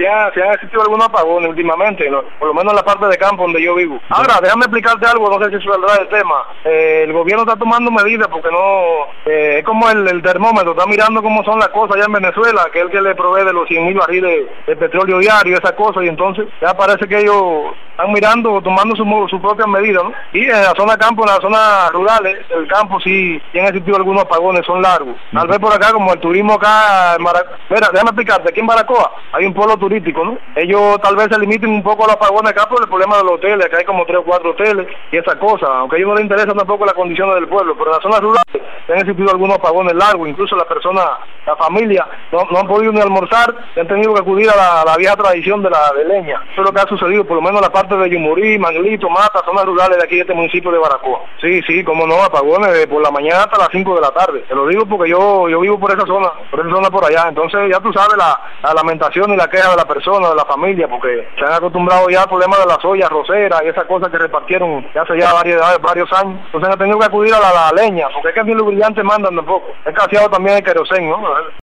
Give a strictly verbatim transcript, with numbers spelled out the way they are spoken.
ha, sí han existido algunos apagones últimamente, ¿no? Por lo menos en la parte de campo donde yo vivo. Ahora, déjame explicarte algo, no sé si eso saldrá del tema. Eh, el gobierno está tomando medidas porque no... Eh, es como el, el termómetro, está mirando cómo son las cosas allá en Venezuela, que es el que le provee de los cien mil barriles de petróleo diario, esas cosas, y entonces ya parece que ellos están mirando, tomando sus su propias medidas, ¿no? Y en la zona campo, en las zonas rurales, el campo sí, sí han existido algunos apagones, son largos. Tal vez por acá, como el turismo acá, en Mara... Mira, déjame explicarte, aquí en Baracoa hay un pueblo turístico, ¿no? Ellos tal vez se limiten un poco a los apagones acá por el problema de los hoteles, que hay como tres o cuatro hoteles y esa cosa, aunque a ellos no les interesa tampoco las condiciones del pueblo, pero en las zonas rurales han existido algunos apagones largos, incluso las personas, la familia, no, no han podido ni almorzar, han tenido que acudir a la, a la vieja tradición de la de leña. Eso es lo que ha sucedido, por lo menos en la parte de Yumurí, Manglito, Mata, zonas rurales de aquí de este municipio de Baracoa. Sí, sí, como no, apagones de por la mañana hasta las cinco de la tarde. Te lo digo porque yo yo vivo por esa zona, por esa zona por allá. Entonces ya tú sabes la, la lamentación y la queja de la persona, de la familia, porque se han acostumbrado ya al problema de las ollas roseras y esas cosas que repartieron ya hace ya varios, varios años. Entonces han tenido que acudir a la, la leña, porque es que ni los brillantes mandan tampoco. Es escaseado también el querosén, ¿no?